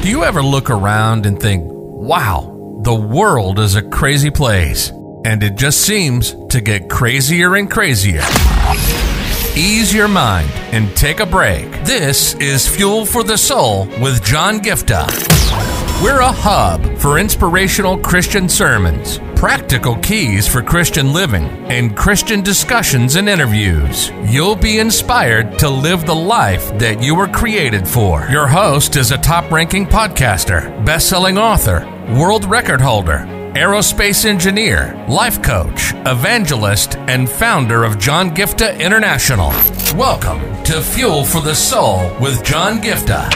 Do you ever look around and think, wow, the world is a crazy place, and it just seems to get crazier and crazier? Ease your mind and take a break. This is Fuel for the Soul with John Gifta. We're a hub for inspirational Christian sermons, practical keys for Christian living, and Christian discussions and interviews. You'll be inspired to live the life that you were created for. Your host is a top-ranking podcaster, best-selling author, world record holder, aerospace engineer, life coach, evangelist, and founder of John Gifta International. Welcome to Fuel for the Soul with John Gifta.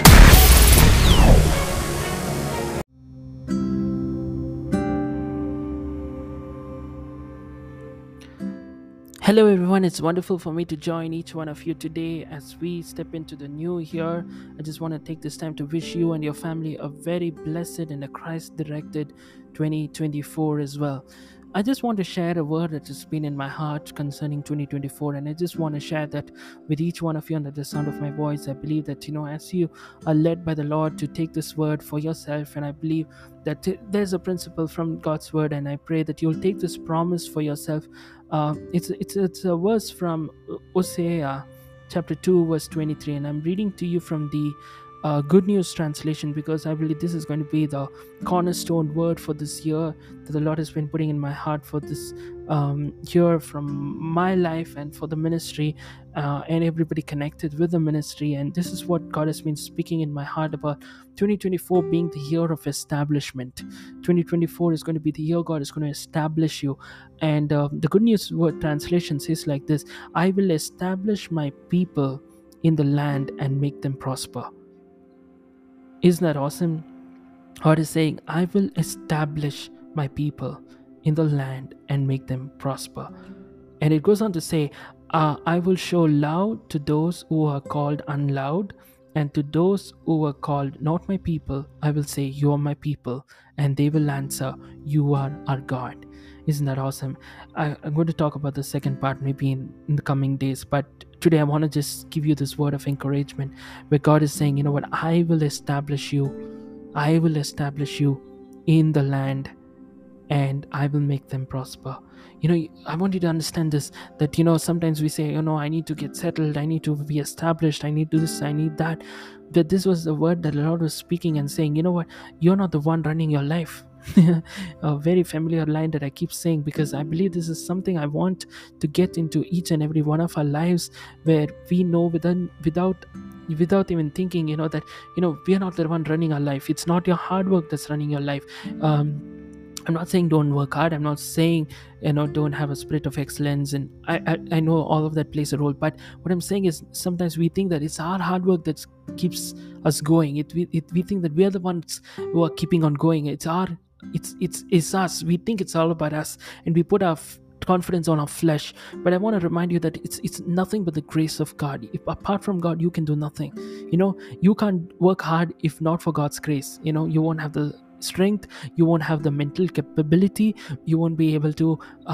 Hello everyone, it's wonderful for me to join each one of you today as we step into the new year. I just want to take this time to wish you and your family a very blessed and a Christ-directed 2024 as well. I just want to share a word that has been in my heart concerning 2024, and I just want to share that with each one of you under the sound of my voice. I believe that, as you are led by the Lord to take this word for yourself, and I believe that there's a principle from God's word, and I pray that you'll take this promise for yourself. It's a verse from Hosea chapter 2 verse 23, and I'm reading to you from the Good News translation, because I believe this is going to be the cornerstone word for this year that the Lord has been putting in my heart for this year, from my life and for the ministry and everybody connected with the ministry. And this is what God has been speaking in my heart about 2024 being the year of establishment. 2024 is going to be the year God is going to establish you. And the Good News word translation says like this: I will establish my people in the land and make them prosper. Isn't that awesome? God is saying, I will establish my people in the land and make them prosper. And it goes on to say, I will show love to those who are called unloved, and to those who are called not my people, I will say, you are my people. And they will answer, you are our God. Isn't that awesome? I'm going to talk about the second part maybe in the coming days, but today I want to just give you this word of encouragement where God is saying, you know what, I will establish you. I will establish you in the land and I will make them prosper. I want you to understand this, that, sometimes we say, I need to get settled, I need to be established, I need this, I need that. But this was the word that the Lord was speaking and saying, you know what, you're not the one running your life. A very familiar line that I keep saying, because I believe this is something I want to get into each and every one of our lives, where we know without even thinking, that we are not the one running our life. It's not your hard work that's running your life. I'm not saying don't work hard. I'm not saying don't have a spirit of excellence, and I know all of that plays a role. But what I'm saying is, sometimes we think that it's our hard work that keeps us going. We think that we are the ones who are keeping on going. It's us. We think it's all about us, and we put our confidence on our flesh. But I want to remind you that it's nothing but the grace of God. If apart from God you can do nothing. You can't work hard if not for God's grace. You won't have the strength, you won't have the mental capability, you won't be able to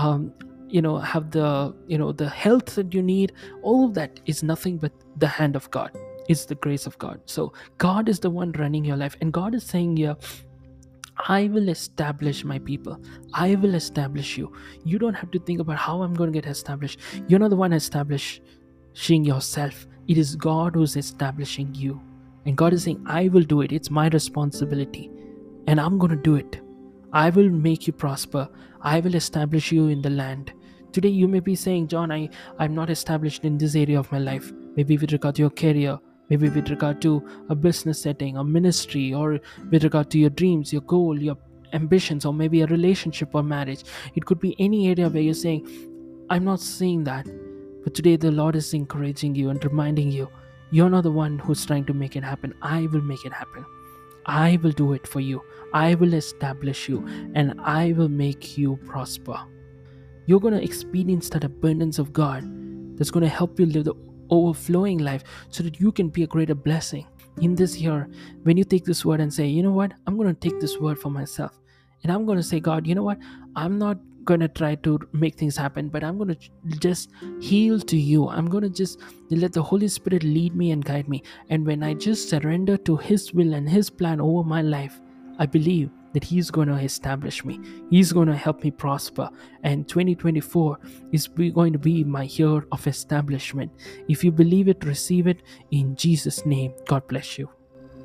have the health that you need. All of that is nothing but the hand of God. It's the grace of God. So God is the one running your life, and God is saying here, I will establish my people. I will establish you. You don't have to think about how I'm going to get established. You're not the one establishing yourself. It is God who's establishing you. And God is saying, I will do it. It's my responsibility. And I'm going to do it. I will make you prosper. I will establish you in the land. Today you may be saying, John, I'm not established in this area of my life. Maybe with regard to your career, maybe with regard to a business setting, a ministry, or with regard to your dreams, your goal, your ambitions, or maybe a relationship or marriage. It could be any area where you're saying, I'm not seeing that. But today the Lord is encouraging you and reminding you, you're not the one who's trying to make it happen. I will make it happen. I will do it for you. I will establish you, and I will make you prosper. You're going to experience that abundance of God that's going to help you live the overflowing life, so that you can be a greater blessing in this year. When you take this word and say, you know what, I'm going to take this word for myself, and I'm going to say, God, you know what, I'm not going to try to make things happen, but I'm going to just yield to you. I'm going to just let the Holy Spirit lead me and guide me. And when I just surrender to His will and His plan over my life, I believe that He's going to establish me. He's going to help me prosper. And 2024 is going to be my year of establishment. If you believe it, receive it in Jesus' name. God bless you.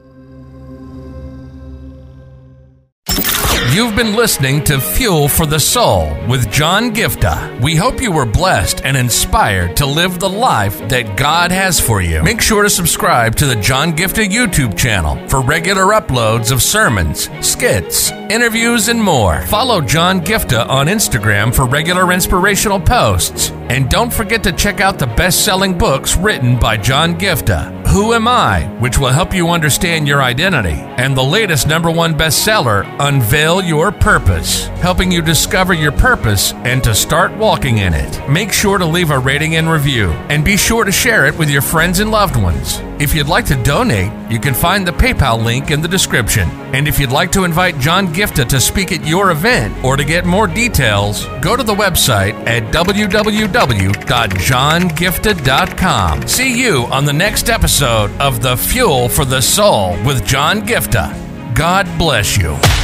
You've been listening to Fuel for the Soul with John Gifta. We hope you were blessed and inspired to live the life that God has for you. Make sure to subscribe to the John Gifta YouTube channel for regular uploads of sermons, skits, interviews, and more. Follow John Gifta on Instagram for regular inspirational posts. And don't forget to check out the best-selling books written by John Gifta, Who Am I?, which will help you understand your identity, and the latest #1 bestseller, Unveil Your Purpose, helping you discover your purpose and to start walking in it. Make sure to leave a rating and review, and be sure to share it with your friends and loved ones. If you'd like to donate, you can find the PayPal link in the description. And if you'd like to invite John Gifta to speak at your event or to get more details, go to the website at www.johngifta.com. See you on the next episode of The Fuel for the Soul with John Gifta. God bless you.